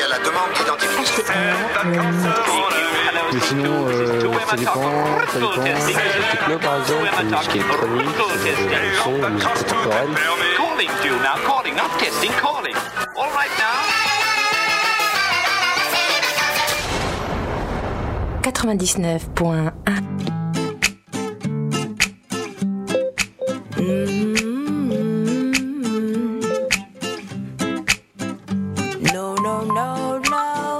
à la demande d'identification. Mais sinon, ça dépend. Techno par exemple, la musique électronique, le son, la musique contemporaine. Calling to you now, calling, not testing, calling. All right now. 99.1 No, no, no, no.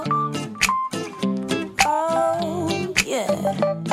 Oh, yeah.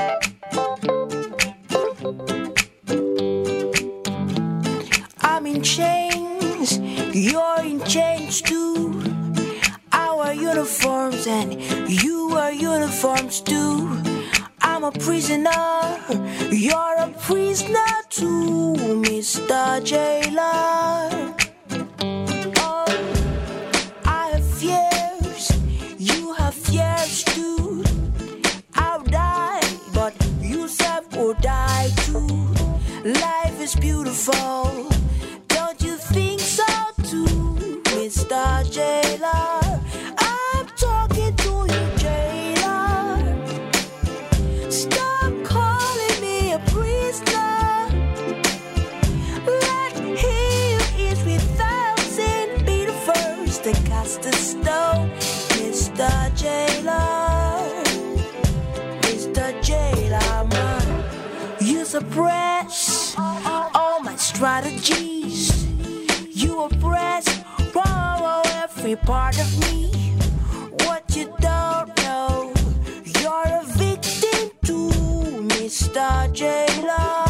I'm in chains, you're in chains too. Our uniforms and you are uniforms too. I'm a prisoner, you're a prisoner too, Mr. Jailer. Oh, I have fears, you have fears too. I'll die, but you self will die too. Life is beautiful, don't you think so too, Mr. Jailer? I'm talking to you, Jailer. Stop calling me a prisoner. Let he who is without sin be the first to cast the stone, Mr. Jailer. Mr. Jailer, man, you suppress all my strategies. You oppress every part of me. What you don't know, you're a victim too, Mr. Jailer.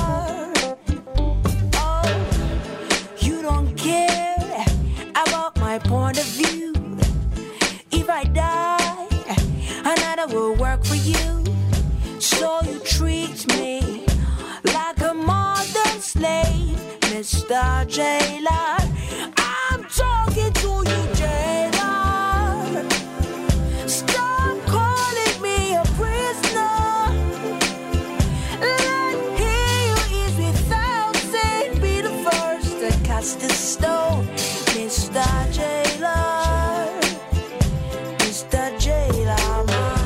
Oh, you don't care about my point of view. If I die, another will work for you. So you treat me like a modern slave, Mr. Jailer. I'm talking to you, Jailer. Stop calling me a prisoner. Let he who is without sin be the first to cast the stone, Mr. Jailer. Mr. Jailer, man.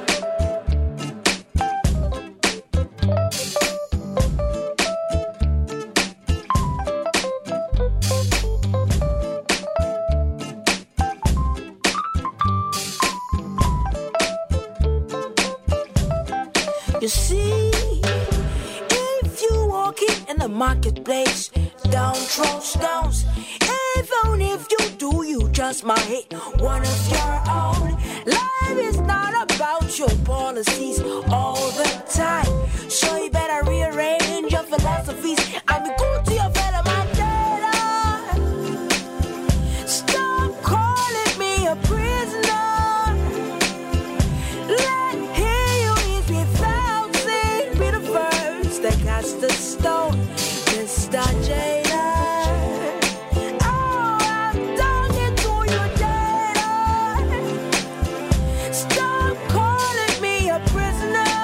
You see, if you walking in the marketplace, don't throw stones. Even if you do, you just might hit one of your own. Life is not about your policies all the time, so you better rearrange your philosophies. I mean, go to your fellow man, Jailer. Stop calling me a prisoner. Let he who is without sin be the first to cast the stone, Mr. Jailer. Oh, I'm talking to you, Jailer. Stop calling me a prisoner.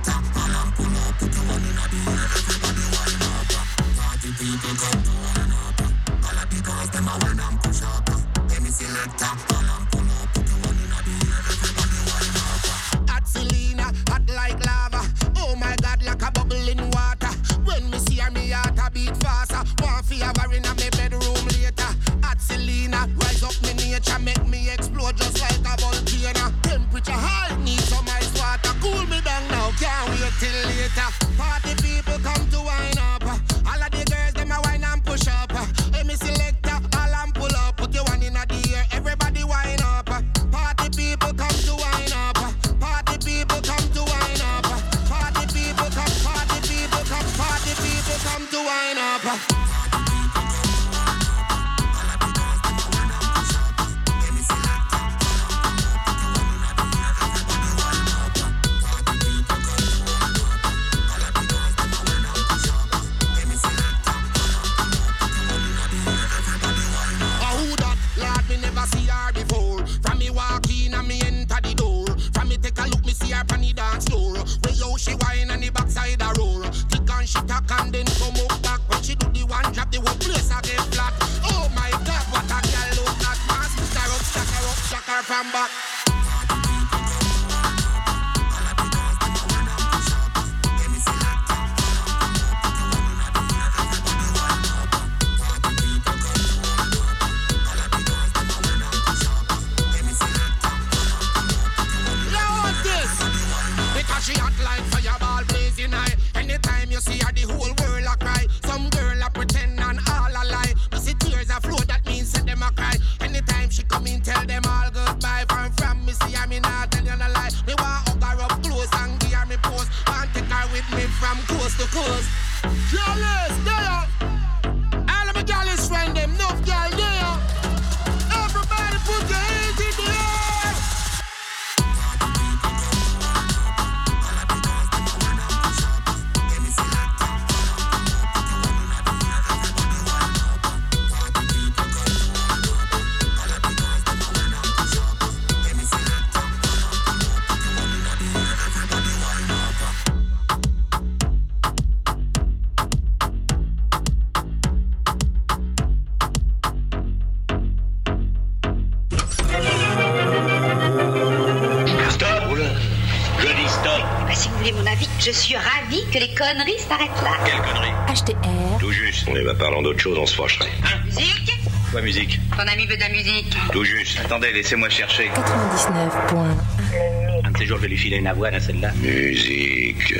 selector. All and pull up, put your one in the air. Everybody wind up. Party people come to wind up. All of the girls them a wind and push up. Any selector. All and pull up, put your one in the air. Everybody wind up. Hot Selena, hot like lava. Oh my God, like a bubble in water. When me see her, me heart a beat faster. Want fi have her in a me bedroom later. Hot Selena, rise up me nature, make me explode just like a volcano. Temperature high, need some ice water. Cool me down now, can't wait till later. Party people come to wine up. All of the girls them a wine and push up. Hey me selector, all and pull up. Put your one in the air, everybody wine up. Party people come to wine up. Party people come to wine up. Party people come, party people come, party people come to wine up. See her before. From me walk in and me enter the door. From me take a look, me see her on the dance floor. Way how she whine and the backside a roar. Tick and she tack and then come up back. When she do the one drop, the whole place a get flat. Oh my God, what a girl look at. Man, stack her from back. She hot like fireball blazing high. Anytime you see her, the whole world a cry. Some girl a pretend and all a lie. You see tears a flow, that means set them a cry. Anytime she come in, tell them all goodbye. From me see her, me not tell you no lie. Me want hug her up close and give her me pose. Want take her with me from coast to coast. Jealous, there. All of my gals friend them, enough girl there. Everybody put your hands in the air. Je suis ravie que les conneries s'arrêtent là. Quelle connerie? HTR. Tout juste. Eh ben, parlons d'autre chose, on se fâcherait. Hein? Musique? Quoi, musique? Ton ami veut de la musique. Tout juste. Attendez, laissez-moi chercher. 99.1. Un de ces jours, je vais lui filer une avoine à celle-là. Musique.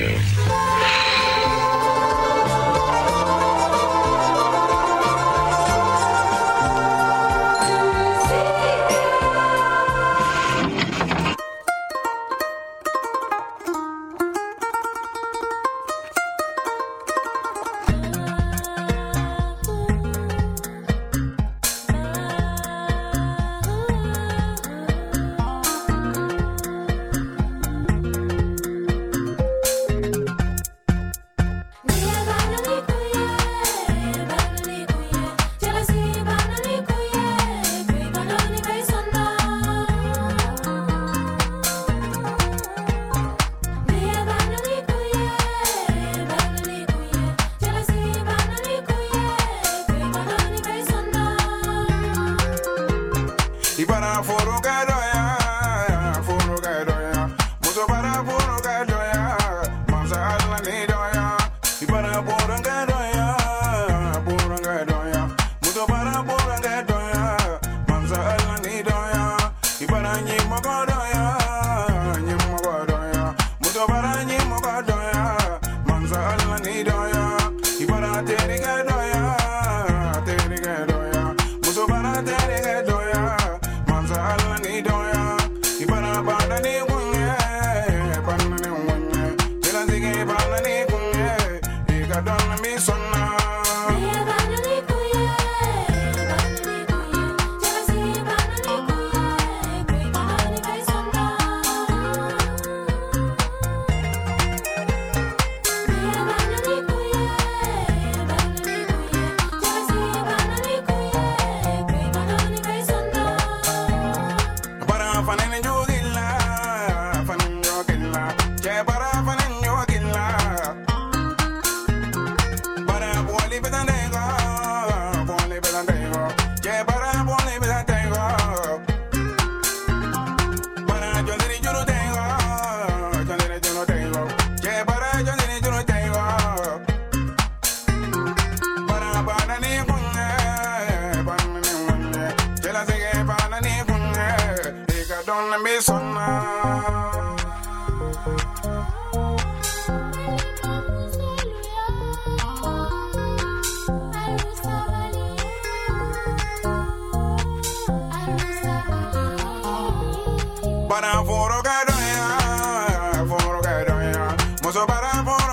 so bad I wanna